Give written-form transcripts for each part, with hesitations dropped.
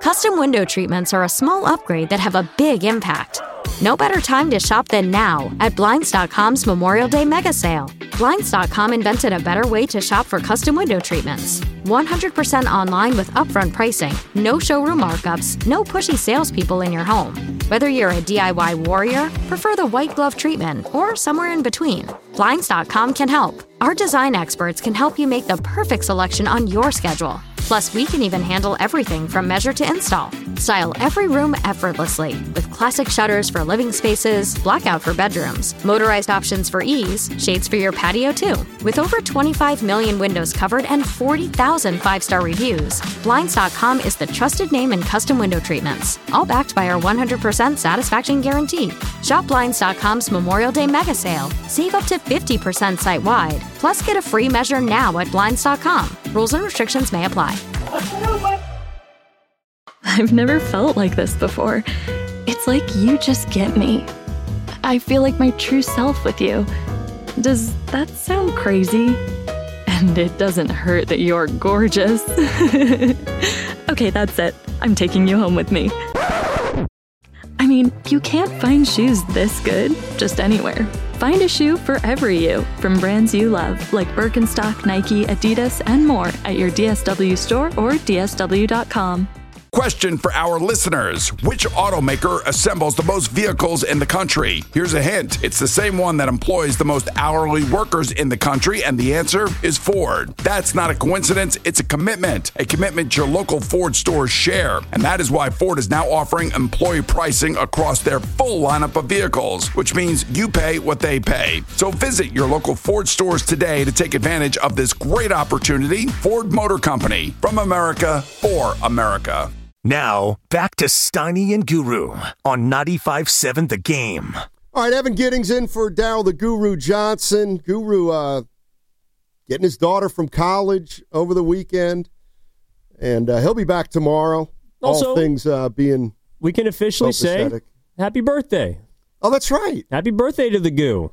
Custom window treatments are a small upgrade that have a big impact. No better time to shop than now at Blinds.com's Memorial Day mega sale. Blinds.com invented a better way to shop for custom window treatments. 100% online with upfront pricing, no showroom markups, no pushy salespeople in your home. Whether you're a DIY warrior, prefer the white glove treatment, or somewhere in between, Blinds.com can help. Our design experts can help you make the perfect selection on your schedule. Plus, we can even handle everything from measure to install. Style every room effortlessly with classic shutters for living spaces, blackout for bedrooms, motorized options for ease, shades for your patio too. With over 25 million windows covered and 40,000 five-star reviews, Blinds.com is the trusted name in custom window treatments, all backed by our 100% satisfaction guarantee. Shop Blinds.com's Memorial Day mega sale. Save up to 50% site-wide. Plus, get a free measure now at Blinds.com. Rules and restrictions may apply. I've never felt like this before. It's like you just get me. I feel like my true self with you. Does that sound crazy? And it doesn't hurt that you're gorgeous. Okay, that's it. I'm taking you home with me. I mean, you can't find shoes this good just anywhere. Find a shoe for every you from brands you love, like Birkenstock, Nike, Adidas, and more at your DSW store or DSW.com. Question for our listeners. Which automaker assembles the most vehicles in the country? Here's a hint. It's the same one that employs the most hourly workers in the country, and the answer is Ford. That's not a coincidence. It's a commitment your local Ford stores share. And that is why Ford is now offering employee pricing across their full lineup of vehicles, which means you pay what they pay. So visit your local Ford stores today to take advantage of this great opportunity. Ford Motor Company, from America for America. Now, back to Steiny and Guru on 95.7 The Game. All right, Evan Giddings in for Daryl the Guru Johnson. Guru getting his daughter from college over the weekend, and he'll be back tomorrow. Also, all things being we can officially say happy birthday. Oh, that's right. Happy birthday to the Goo.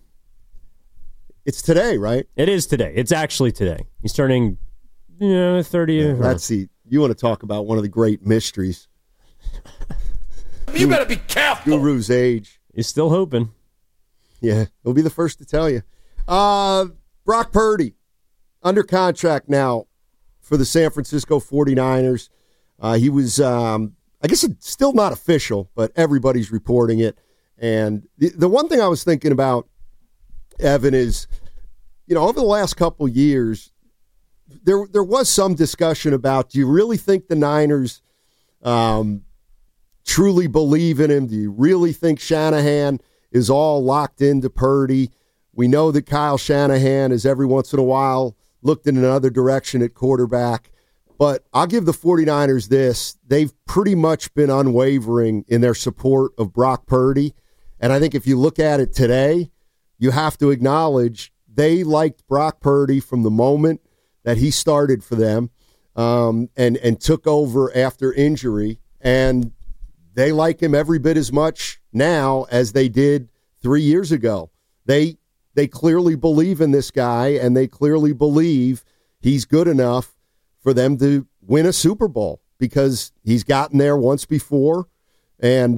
It's today, right? It is today. It's actually today. He's turning 30. Yeah, let's see. You want to talk about one of the great mysteries. You better be careful. Guru's age. He's still hoping. Yeah, he'll be the first to tell you. Brock Purdy, under contract now for the San Francisco 49ers. He was, I guess it's still not official, but everybody's reporting it. And the one thing I was thinking about, Evan, is, over the last couple years, there was some discussion about, do you really think the Niners truly believe in him? Do you really think Shanahan is all locked into Purdy? We know that Kyle Shanahan has every once in a while looked in another direction at quarterback. But I'll give the 49ers this. They've pretty much been unwavering in their support of Brock Purdy. And I think if you look at it today, you have to acknowledge they liked Brock Purdy from the moment that he started for them and took over after injury. And they like him every bit as much now as they did 3 years ago. They clearly believe in this guy, and they clearly believe he's good enough for them to win a Super Bowl because he's gotten there once before, and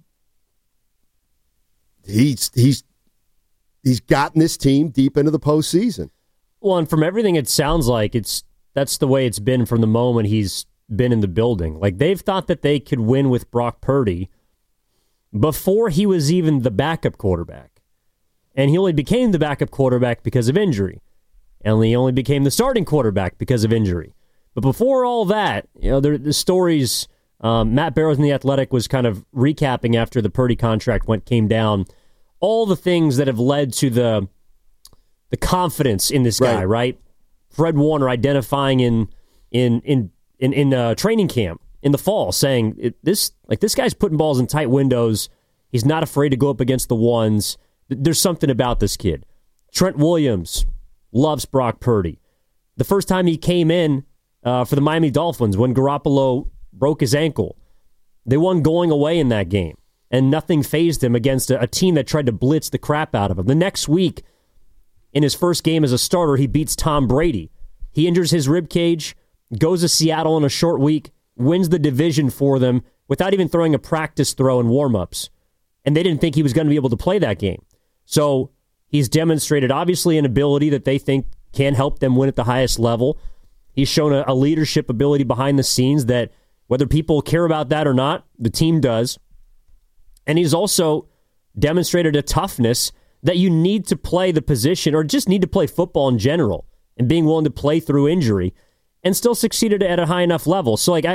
he's gotten this team deep into the postseason. Well, and from everything it sounds like, that's the way it's been from the moment he's been in the building. Like, they've thought that they could win with Brock Purdy before he was even the backup quarterback. And he only became the backup quarterback because of injury. And he only became the starting quarterback because of injury. But before all that, the stories, Matt Barrows in The Athletic was kind of recapping after the Purdy contract came down, all the things that have led to the confidence in this guy, right? Fred Warner identifying in training camp in the fall, saying this guy's putting balls in tight windows. He's not afraid to go up against the ones. There's something about this kid. Trent Williams loves Brock Purdy. The first time he came in for the Miami Dolphins when Garoppolo broke his ankle, they won going away in that game, and nothing fazed him against a team that tried to blitz the crap out of him. The next week, in his first game as a starter, he beats Tom Brady. He injures his rib cage, goes to Seattle in a short week, wins the division for them without even throwing a practice throw in warmups. And they didn't think he was going to be able to play that game. So he's demonstrated, obviously, an ability that they think can help them win at the highest level. He's shown a leadership ability behind the scenes that, whether people care about that or not, the team does. And he's also demonstrated a toughness that you need to play the position, or just need to play football in general, and being willing to play through injury and still succeeded at a high enough level. So, like,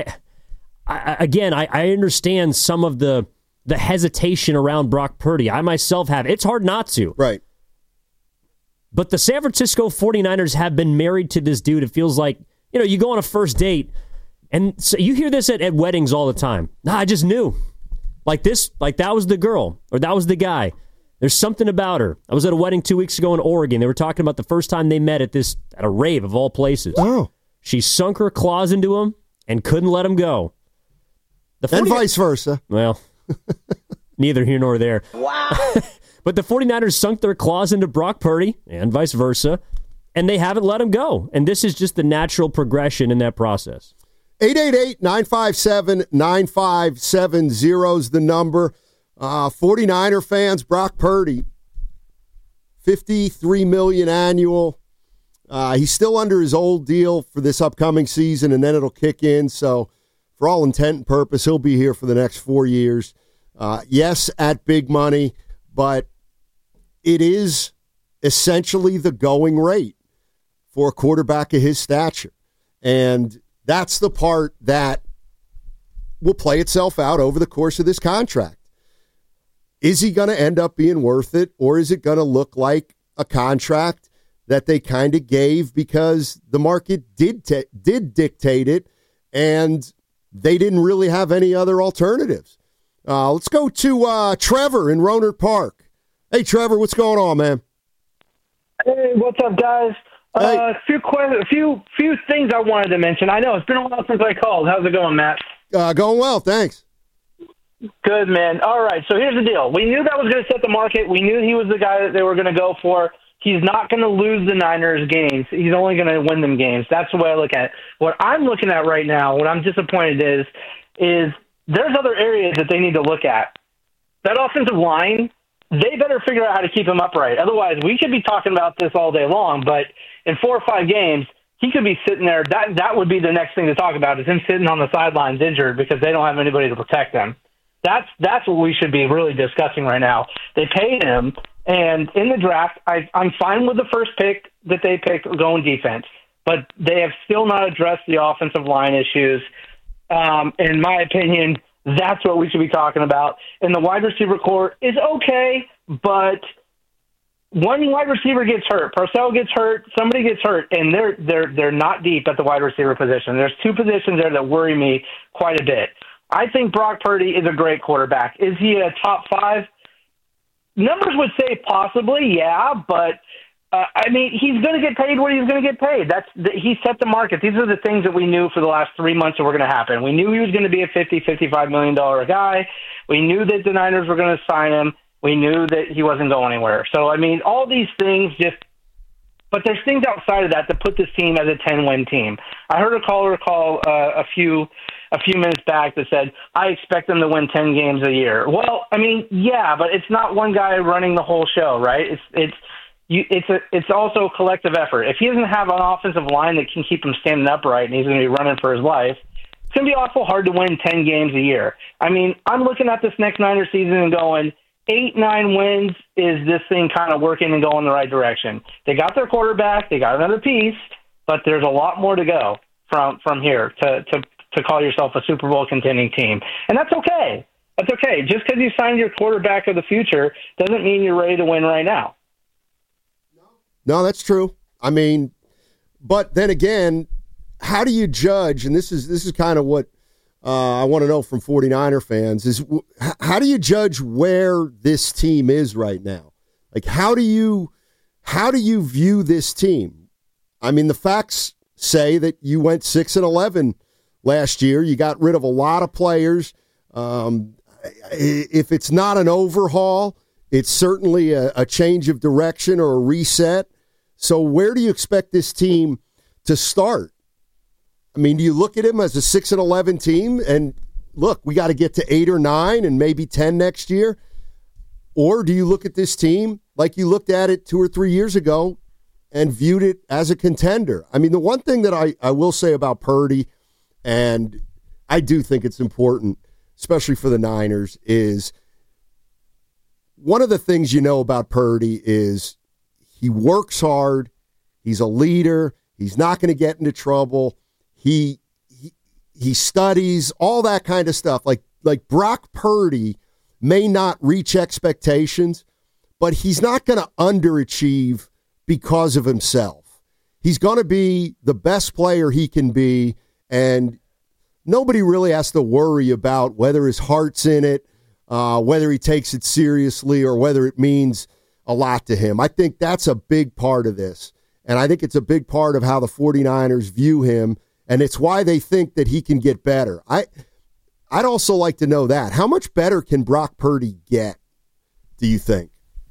I understand some of the hesitation around Brock Purdy. I myself have. It's hard not to. Right. But the San Francisco 49ers have been married to this dude. It feels like, you go on a first date, and so you hear this at weddings all the time. Nah, I just knew. Like that was the girl, or that was the guy. There's something about her. I was at a wedding 2 weeks ago in Oregon. They were talking about the first time they met at a rave of all places. Oh. She sunk her claws into him and couldn't let him go. And vice versa. Well, neither here nor there. Wow. But the 49ers sunk their claws into Brock Purdy and vice versa, and they haven't let him go. And this is just the natural progression in that process. 888-957-9570 is the number. 49er fans, Brock Purdy, $53 million annual. He's still under his old deal for this upcoming season, and then it'll kick in. So for all intent and purpose, he'll be here for the next 4 years. Yes, at big money, but it is essentially the going rate for a quarterback of his stature. And that's the part that will play itself out over the course of this contract. Is he going to end up being worth it, or is it going to look like a contract that they kind of gave because the market did dictate it, and they didn't really have any other alternatives? Let's go to Trevor in Rohnert Park. Hey, Trevor, what's going on, man? Hey, what's up, guys? Hey. A few things I wanted to mention. I know it's been a while since I called. How's it going, Matt? Going well, thanks. Good, man. All right, so here's the deal. We knew that was going to set the market. We knew he was the guy that they were going to go for. He's not going to lose the Niners games. He's only going to win them games. That's the way I look at it. What I'm looking at right now, what I'm disappointed is there's other areas that they need to look at. That offensive line, they better figure out how to keep him upright. Otherwise, we could be talking about this all day long, but in 4 or 5 games, he could be sitting there. That would be the next thing to talk about, is him sitting on the sidelines injured because they don't have anybody to protect them. That's what we should be really discussing right now. They paid him, and in the draft, I'm fine with the first pick that they picked going defense, but they have still not addressed the offensive line issues. In my opinion, that's what we should be talking about. And the wide receiver core is okay, but one wide receiver gets hurt, Purcell gets hurt, somebody gets hurt, and they're not deep at the wide receiver position. There's 2 positions there that worry me quite a bit. I think Brock Purdy is a great quarterback. Is he a top 5? Numbers would say possibly, yeah, but he's going to get paid what he's going to get paid. He set the market. These are the things that we knew for the last 3 months that were going to happen. We knew he was going to be a $55 million guy. We knew that the Niners were going to sign him. We knew that he wasn't going anywhere. So, all these things but there's things outside of that put this team as a 10-win team. I heard a caller call a few minutes back that said, I expect them to win 10 games a year. Well, yeah, but it's not one guy running the whole show, right? It's also a collective effort. If he doesn't have an offensive line that can keep him standing upright and he's going to be running for his life, it's going to be awful hard to win 10 games a year. I'm looking at this next Niners season and going, 8-9 wins, is this thing kind of working and going the right direction? They got their quarterback, they got another piece, but there's a lot more to go from here to call yourself a Super Bowl contending team. And that's okay. That's okay. Just because you signed your quarterback of the future doesn't mean you're ready to win right now. No, that's true. But then again, how do you judge, and this is kind of what I want to know from 49er fans, is how do you judge where this team is right now? Like, how do you view this team? The facts say that you went 6-11 last year. You got rid of a lot of players. If it's not an overhaul, it's certainly a change of direction or a reset. So where do you expect this team to start? I mean, do you look at him as a 6-11 team and look, we got to get to 8 or 9 and maybe 10 next year? Or do you look at this team like you looked at it 2 or 3 years ago and viewed it as a contender? I mean, the one thing that I will say about Purdy, and I do think it's important, especially for the Niners, is one of the things you know about Purdy is he works hard, he's a leader, he's not going to get into trouble, he studies, all that kind of stuff. Like Brock Purdy may not reach expectations, but he's not going to underachieve because of himself. He's going to be the best player he can be, and nobody really has to worry about whether his heart's in it, whether he takes it seriously, or whether it means a lot to him. I think that's a big part of this, and I think it's a big part of how the 49ers view him, and it's why they think that he can get better. I'd also like to know that. How much better can Brock Purdy get, do you think?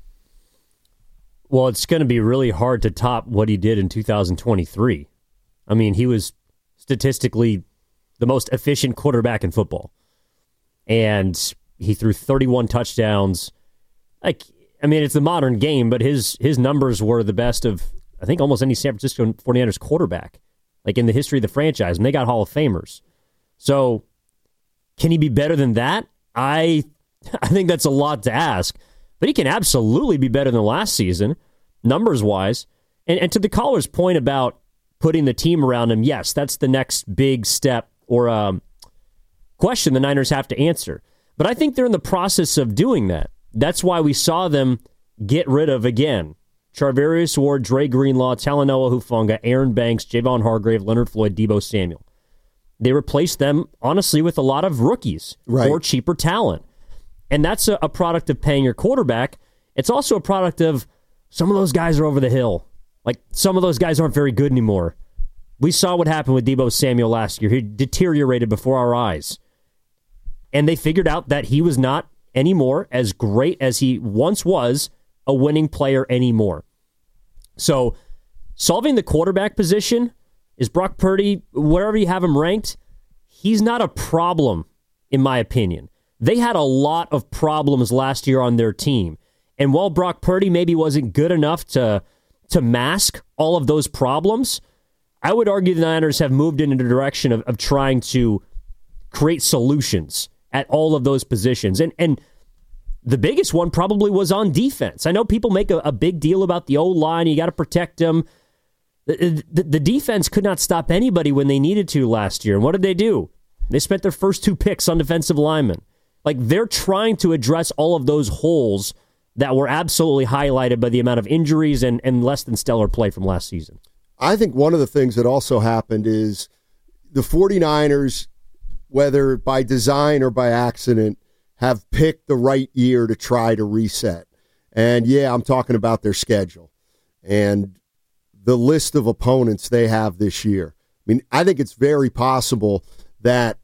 Well, it's going to be really hard to top what he did in 2023. I mean, he was statistically the most efficient quarterback in football. And he threw 31 touchdowns. It's the modern game, but his numbers were the best of, I think, almost any San Francisco 49ers quarterback, in the history of the franchise. And they got Hall of Famers. So can he be better than that? I think that's a lot to ask. But he can absolutely be better than last season, numbers-wise. And to the caller's point about putting the team around him, yes, that's the next big step or question the Niners have to answer. But I think they're in the process of doing that. That's why we saw them get rid of, again, Charvarius Ward, Dre Greenlaw, Talanoa Hufanga, Aaron Banks, Javon Hargrave, Leonard Floyd, Deebo Samuel. They replaced them, honestly, with a lot of rookies or cheaper talent. And that's a product of paying your quarterback. It's also a product of some of those guys are over the hill. Some of those guys aren't very good anymore. We saw what happened with Deebo Samuel last year. He deteriorated before our eyes. And they figured out that he was not anymore as great as he once was, a winning player anymore. So solving the quarterback position, is Brock Purdy, wherever you have him ranked, he's not a problem, in my opinion. They had a lot of problems last year on their team. And while Brock Purdy maybe wasn't good enough to mask all of those problems, I would argue the Niners have moved in a direction of trying to create solutions at all of those positions. And the biggest one probably was on defense. I know people make a big deal about the O-line. You got to protect them. The defense could not stop anybody when they needed to last year. And what did they do? They spent their first 2 picks on defensive linemen. They're trying to address all of those holes that were absolutely highlighted by the amount of injuries and less than stellar play from last season. I think one of the things that also happened is the 49ers, whether by design or by accident, have picked the right year to try to reset. And yeah, I'm talking about their schedule and the list of opponents they have this year. I mean, I think it's very possible that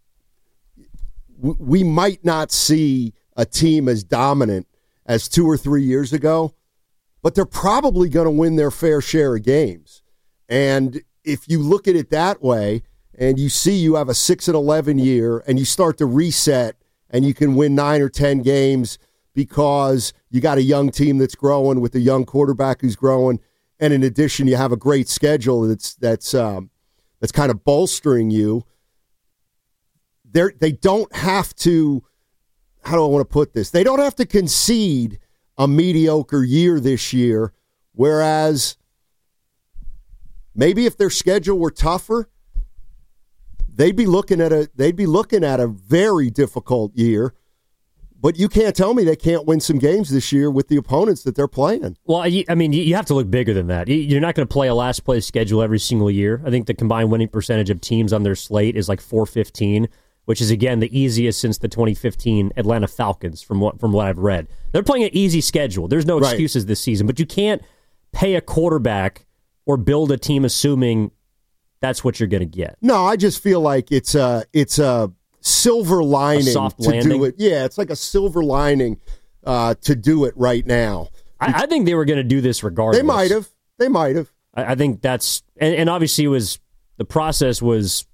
we might not see a team as dominant as 2 or 3 years ago, but they're probably going to win their fair share of games. And if you look at it that way and you see you have a 6-11 year and you start to reset and you can win 9 or 10 games because you got a young team that's growing with a young quarterback who's growing, and in addition you have a great schedule that's kind of bolstering you, they don't have to, how do I want to put this? They don't have to concede a mediocre year this year, whereas maybe if their schedule were tougher, they'd be looking at a very difficult year. But you can't tell me they can't win some games this year with the opponents that they're playing. Well, you have to look bigger than that. You're not going to play a last place schedule every single year. I think the combined winning percentage of teams on their slate is .415, which is, again, the easiest since the 2015 Atlanta Falcons, from what I've read. They're playing an easy schedule. There's no excuses this season, but you can't pay a quarterback or build a team assuming that's what you're going to get. No, I just feel like it's a silver lining, a soft landing. Do it. Yeah, it's like a silver lining to do it right now. I think they were going to do this regardless. They might have. I think that's, and obviously it was the process was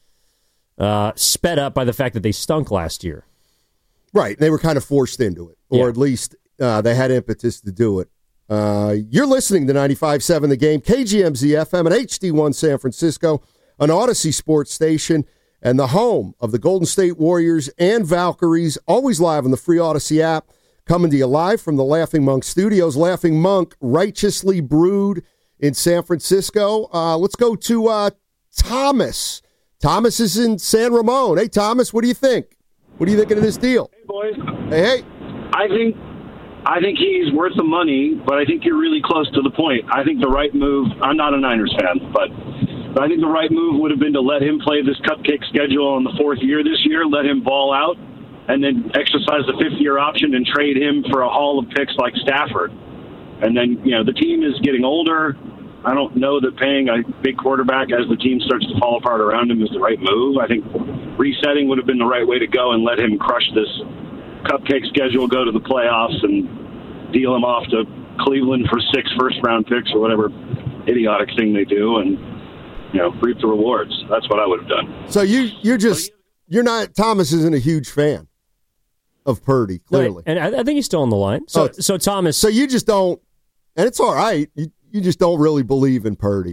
sped up by the fact that they stunk last year. Right. They were kind of forced into it, or at least they had impetus to do it. You're listening to 95.7 The Game, KGMZ FM and HD1 San Francisco, an Odyssey sports station, and the home of the Golden State Warriors and Valkyries, always live on the free Odyssey app, coming to you live from the Laughing Monk Studios. Laughing Monk, righteously brewed in San Francisco. Let's go to Thomas. Thomas is in San Ramon. Hey, Thomas, what do you think? What are you thinking of this deal? Hey, boys. Hey. I think he's worth the money, but I think you're really close to the point. I think the right move, I'm not a Niners fan, but I think the right move would have been to let him play this cupcake schedule on the fourth year this year, let him ball out, and then exercise the fifth-year option and trade him for a haul of picks like Stafford. And then, the team is getting older. I don't know that paying a big quarterback as the team starts to fall apart around him is the right move. I think resetting would have been the right way to go and let him crush this cupcake schedule, go to the playoffs, and deal him off to Cleveland for 6 first-round picks or whatever idiotic thing they do, and reap the rewards. That's what I would have done. So you're not. Thomas isn't a huge fan of Purdy, clearly, and I think he's still on the line. So Thomas. So you just don't, and it's all right. You just don't really believe in Purdy.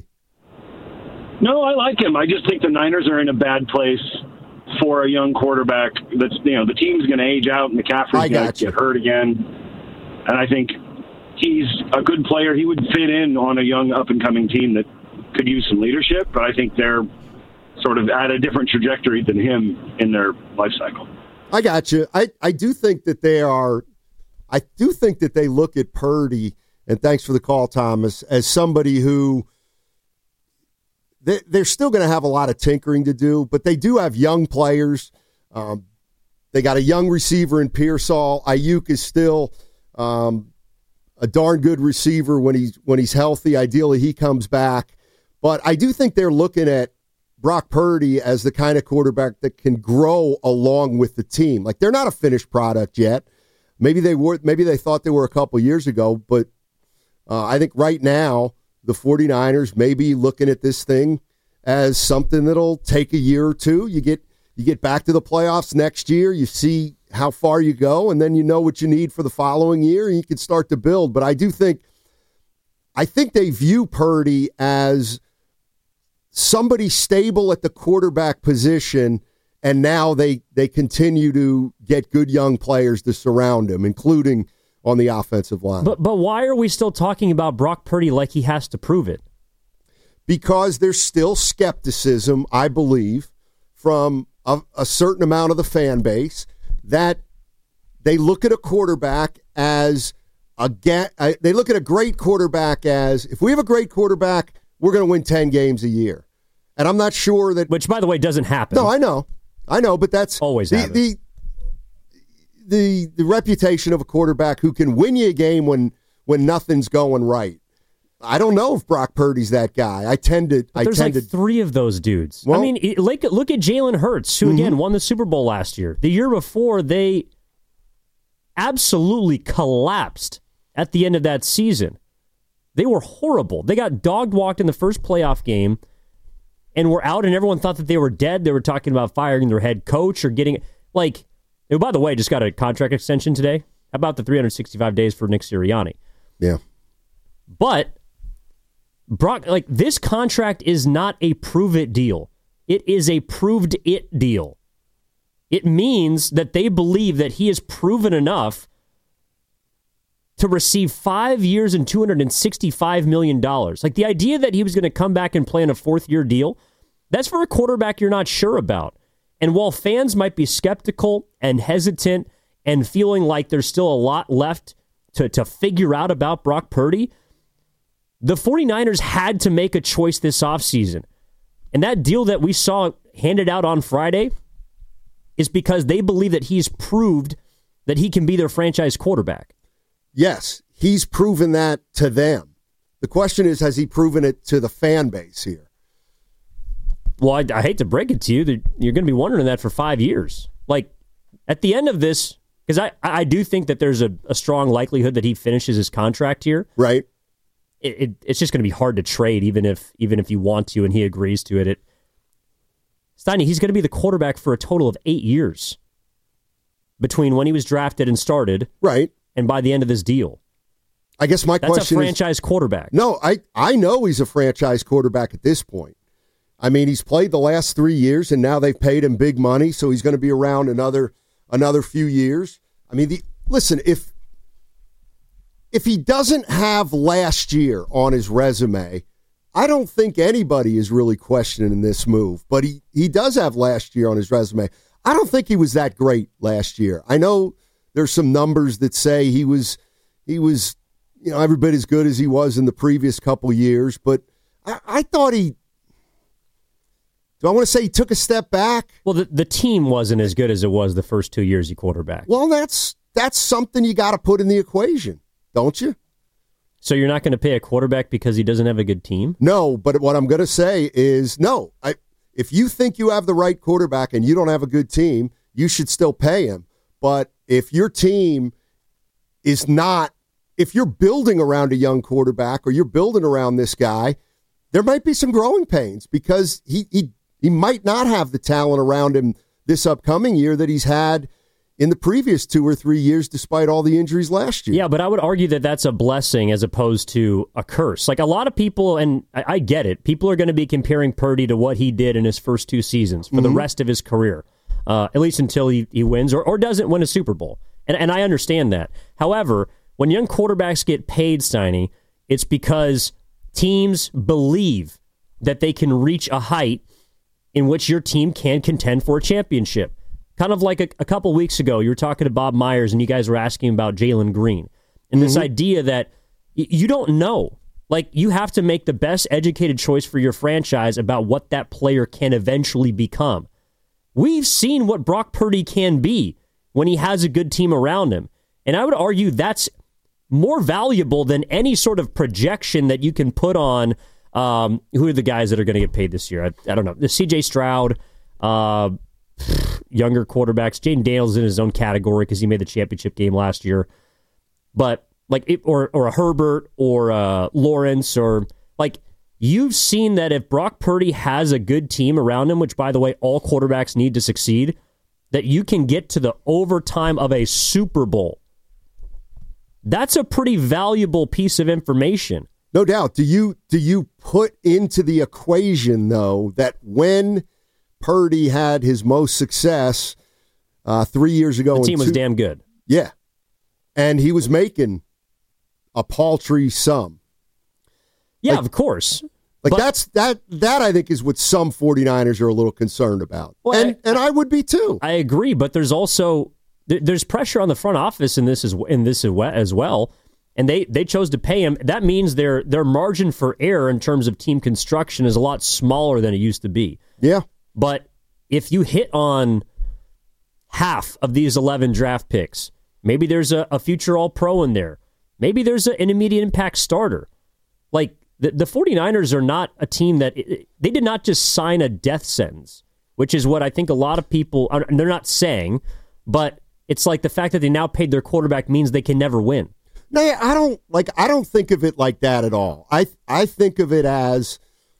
No, I like him. I just think the Niners are in a bad place for a young quarterback. That's the team's going to age out, and McCaffrey's going to get hurt again. And I think he's a good player. He would fit in on a young up-and-coming team that could use some leadership, but I think they're sort of at a different trajectory than him in their life cycle. I got you. I do think that they are. I do think that they look at Purdy, and thanks for the call, Thomas, as somebody who they're still going to have a lot of tinkering to do, but they do have young players. They got a young receiver in Pearsall. Ayuk is still a darn good receiver when he's healthy. Ideally, he comes back. But I do think they're looking at Brock Purdy as the kind of quarterback that can grow along with the team. Like, they're not a finished product yet. Maybe they were. Maybe they thought they were a couple years ago. But I think right now the 49ers may be looking at this thing as something that'll take a year or two. You get back to the playoffs next year. You see how far you go, and then you know what you need for the following year, and you can start to build. But I think they view Purdy as somebody stable at the quarterback position, and now they continue to get good young players to surround him, including on the offensive line. But why are we still talking about Brock Purdy like he has to prove it? Because there's still skepticism, I believe, from a certain amount of the fan base that they look at a quarterback as they look at a great quarterback as, if we have a great quarterback, we're going to win 10 games a year. And I'm not sure that... Which, by the way, doesn't happen. No, I know, but that's... Always the reputation of a quarterback who can win you a game when nothing's going right. I don't know if Brock Purdy's that guy. There's like 3 of those dudes. Well, I mean, look at Jalen Hurts, who, again, won the Super Bowl last year. The year before, they absolutely collapsed at the end of that season. They were horrible. They got dog-walked in the first playoff game and were out, and everyone thought that they were dead. They were talking about firing their head coach or getting... by the way, just got a contract extension today. How about the 365 days for Nick Sirianni? Yeah. But Brock, this contract is not a prove-it deal. It is a proved-it deal. It means that they believe that he is proven enough to receive 5 years and $265 million. The idea that he was going to come back and play in a 4th-year deal, that's for a quarterback you're not sure about. And while fans might be skeptical and hesitant and feeling like there's still a lot left to figure out about Brock Purdy, the 49ers had to make a choice this offseason. And that deal that we saw handed out on Friday is because they believe that he's proved that he can be their franchise quarterback. Yes, he's proven that to them. The question is, has he proven it to the fan base here? Well, I hate to break it to you, that you're going to be wondering that for 5 years. At the end of this, because I do think that there's a strong likelihood that he finishes his contract here. Right. it's just going to be hard to trade, even if you want to, and he agrees to it. Steiny, he's going to be the quarterback for a total of 8 years between when he was drafted and started, right, and by the end of this deal. I guess my question is... That's a franchise quarterback. No, I know he's a franchise quarterback at this point. I mean, he's played the last 3 years, and now they've paid him big money, so he's going to be around another few years. I mean, listen, if he doesn't have last year on his resume, I don't think anybody is really questioning this move. But he does have last year on his resume. I don't think he was that great last year. I know there's some numbers that say he was every bit as good as he was in the previous couple years, but I thought do I want to say he took a step back? Well, the team wasn't as good as it was the first 2 years he quarterbacked. Well, that's something you got to put in the equation, don't you? So you're not going to pay a quarterback because he doesn't have a good team? No, but what I'm going to say is no. If you think you have the right quarterback and you don't have a good team, you should still pay him. But if your team is not, if you're building around a young quarterback or you're building around this guy, there might be some growing pains because he might not have the talent around him this upcoming year that he's had in the previous 2 or 3 years, despite all the injuries last year. Yeah, but I would argue that that's a blessing as opposed to a curse. Like a lot of people, and I get it, people are going to be comparing Purdy to what he did in his first 2 seasons for the rest of his career, at least until he wins or doesn't win a Super Bowl. And I understand that. However, when young quarterbacks get paid, Steiny, it's because teams believe that they can reach a height in which your team can contend for a championship. Kind of like a couple weeks ago, you were talking to Bob Myers and you guys were asking about Jalen Green. And this idea that you don't know. Like, you have to make the best educated choice for your franchise about what that player can eventually become. We've seen what Brock Purdy can be when he has a good team around him. And I would argue that's more valuable than any sort of projection that you can put on who are the guys that are going to get paid this year. I don't know. The C.J. Stroud, younger quarterbacks. Jaden Daniels in his own category because he made the championship game last year. But or a Herbert or a Lawrence or you've seen that if Brock Purdy has a good team around him, which by the way all quarterbacks need to succeed, that you can get to the overtime of a Super Bowl. That's a pretty valuable piece of information. No doubt. Do you put into the equation though that when Purdy had his most success 3 years ago, the team was damn good. Yeah, and he was making a paltry sum. Yeah, of course. That I think is what some 49ers are a little concerned about. Well, and I would be too. I agree, but there's also there's pressure on the front office in this as well. And they chose to pay him. That means their margin for error in terms of team construction is a lot smaller than it used to be. Yeah. But if you hit on half of these 11 draft picks, maybe there's a future All-Pro in there. Maybe there's an immediate impact starter. Like, the 49ers are not a team that... They did not just sign a death sentence, which is what I think a lot of people... They're not saying, but it's like the fact that they now paid their quarterback means they can never win. No, I don't think of it like that at all. I think of it as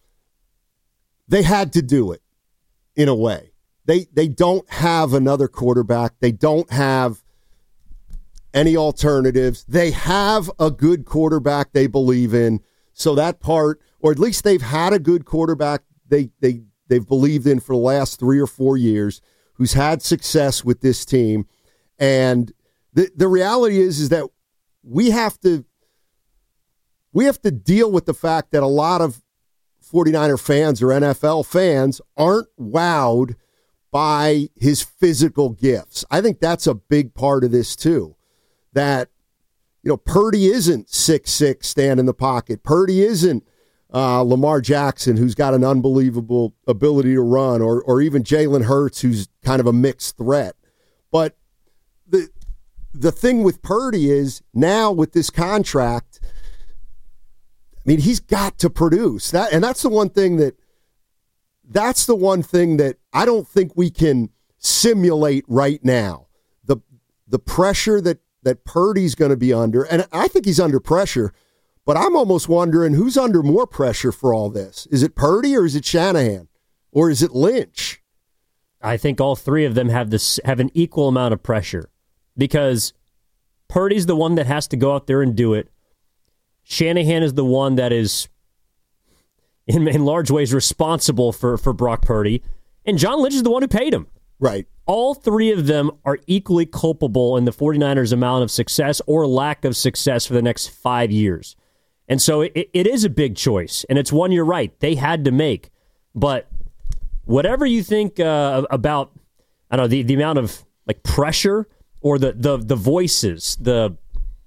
they had to do it in a way. They don't have another quarterback. They don't have any alternatives. They have a good quarterback they believe in. So that part, or at least they've had a good quarterback they've believed in for the last 3 or 4 years, who's had success with this team. And the reality is that we have to deal with the fact that a lot of 49er fans or NFL fans aren't wowed by his physical gifts. I think that's a big part of this too. That, Purdy isn't 6'6", stand in the pocket. Purdy isn't Lamar Jackson, who's got an unbelievable ability to run, or even Jalen Hurts, who's kind of a mixed threat. But the thing with Purdy is now with this contract, I mean, he's got to produce that, and that's the one thing that I don't think we can simulate right now. The pressure that Purdy's going to be under, and I think he's under pressure, But I'm almost wondering who's under more pressure for all this. Is it Purdy or is it Shanahan? Or is it Lynch? I think all three of them have an equal amount of pressure because Purdy's the one that has to go out there and do it. Shanahan is the one that is, in large ways, responsible for Brock Purdy. And John Lynch is the one who paid him. Right. All three of them are equally culpable in the 49ers' amount of success or lack of success for the next 5 years. And so it is a big choice, and it's one you're right, they had to make. But whatever you think about, I don't know, the amount of like pressure or the voices, the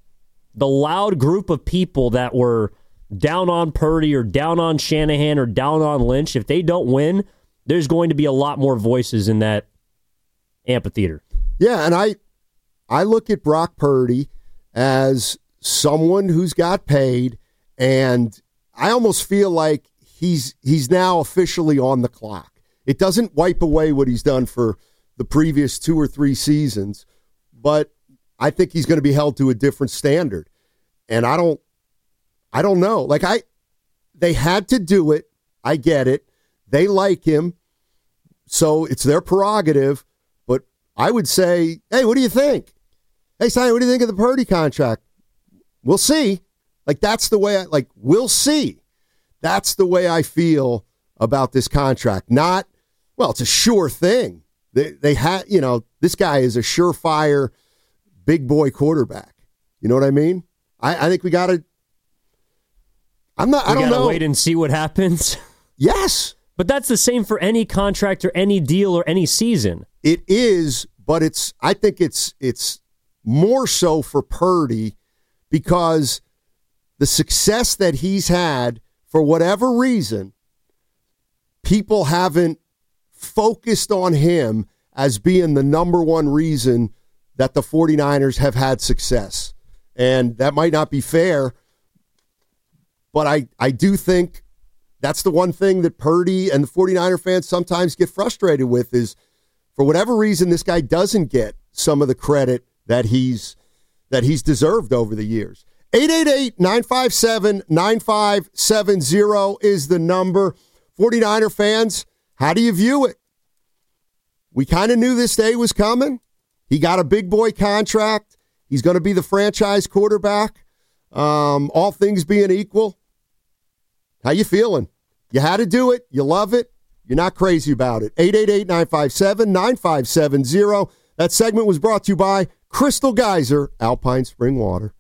loud group of people that were down on Purdy or down on Shanahan or down on Lynch, if they don't win, there's going to be a lot more voices in that amphitheater. Yeah, and I look at Brock Purdy as someone who's got paid, and I almost feel like he's now officially on the clock. It doesn't wipe away what he's done for the previous 2 or 3 seasons, but I think he's going to be held to a different standard. And I don't know. Like they had to do it. I get it. They like him, so it's their prerogative. But I would say, hey, what do you think? Hey, Simon, what do you think of the Purdy contract? We'll see. Like, that's the way we'll see. That's the way I feel about this contract. Not, well, it's a sure thing. They had, this guy is a surefire big boy quarterback. You know what I mean? I think we got to, I don't know. Wait and see what happens. Yes. But that's the same for any contract or any deal or any season. It is, but I think it's more so for Purdy because the success that he's had, for whatever reason, people haven't focused on him as being the number one reason that the 49ers have had success. And that might not be fair, but I do think that's the one thing that Purdy and the 49er fans sometimes get frustrated with is, for whatever reason, this guy doesn't get some of the credit that he's deserved over the years. 888-957-9570 is the number. 49er fans, how do you view it? We kind of knew this day was coming. He got a big boy contract. He's going to be the franchise quarterback. All things being equal. How you feeling? You had to do it. You love it. You're not crazy about it. 888-957-9570. That segment was brought to you by Crystal Geyser, Alpine Spring Water.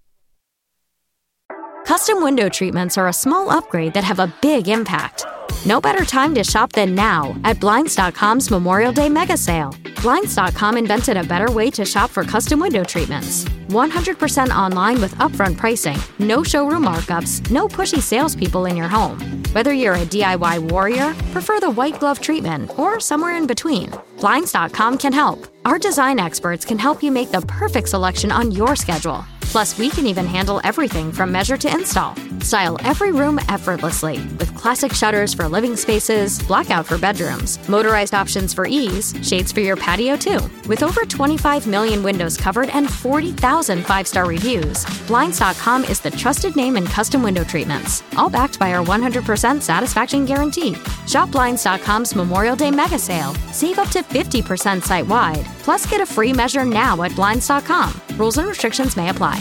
Custom window treatments are a small upgrade that have a big impact. No better time to shop than now at Blinds.com's Memorial Day Mega Sale. Blinds.com invented a better way to shop for custom window treatments. 100% online with upfront pricing, no showroom markups, no pushy salespeople in your home. Whether you're a DIY warrior, prefer the white glove treatment, or somewhere in between, Blinds.com can help. Our design experts can help you make the perfect selection on your schedule. Plus, we can even handle everything from measure to install. Style every room effortlessly with classic shutters for living spaces, blackout for bedrooms, motorized options for ease, shades for your patio too. With over 25 million windows covered and 40,000 5-star reviews, Blinds.com is the trusted name in custom window treatments, all backed by our 100% satisfaction guarantee. Shop Blinds.com's Memorial Day Mega Sale. Save up to 50% site-wide. Plus, get a free measure now at Blinds.com. Rules and restrictions may apply.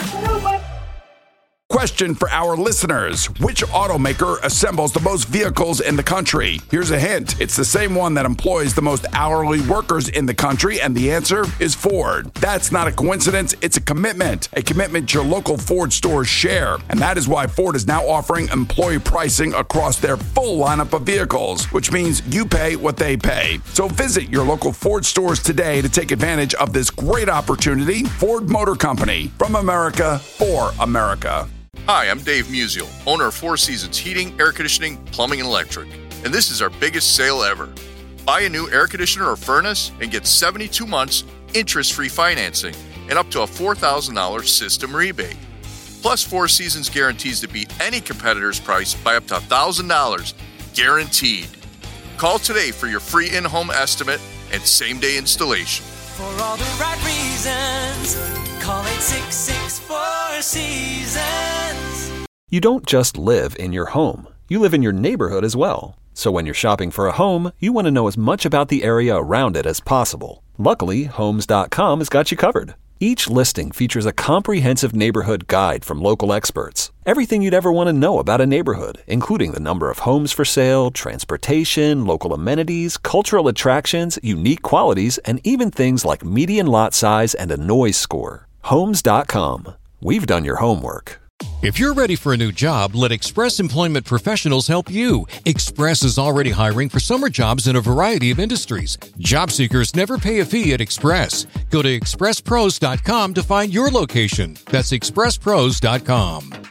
Question for our listeners. Which automaker assembles the most vehicles in the country? Here's a hint. It's the same one that employs the most hourly workers in the country, and the answer is Ford. That's not a coincidence. It's a commitment your local Ford stores share. And that is why Ford is now offering employee pricing across their full lineup of vehicles, which means you pay what they pay. So visit your local Ford stores today to take advantage of this great opportunity. Ford Motor Company, from America for America. Hi, I'm Dave Musial, owner of Four Seasons Heating, Air Conditioning, Plumbing, and Electric. And this is our biggest sale ever. Buy a new air conditioner or furnace and get 72 months interest-free financing and up to a $4,000 system rebate. Plus, Four Seasons guarantees to beat any competitor's price by up to $1,000, guaranteed. Call today for your free in-home estimate and same-day installation. For all the right reasons, call 866 4 Seasons. You don't just live in your home. You live in your neighborhood as well. So when you're shopping for a home, you want to know as much about the area around it as possible. Luckily, Homes.com has got you covered. Each listing features a comprehensive neighborhood guide from local experts. Everything you'd ever want to know about a neighborhood, including the number of homes for sale, transportation, local amenities, cultural attractions, unique qualities, and even things like median lot size and a noise score. Homes.com. We've done your homework. If you're ready for a new job, let Express Employment Professionals help you. Express is already hiring for summer jobs in a variety of industries. Job seekers never pay a fee at Express. Go to expresspros.com to find your location. That's expresspros.com.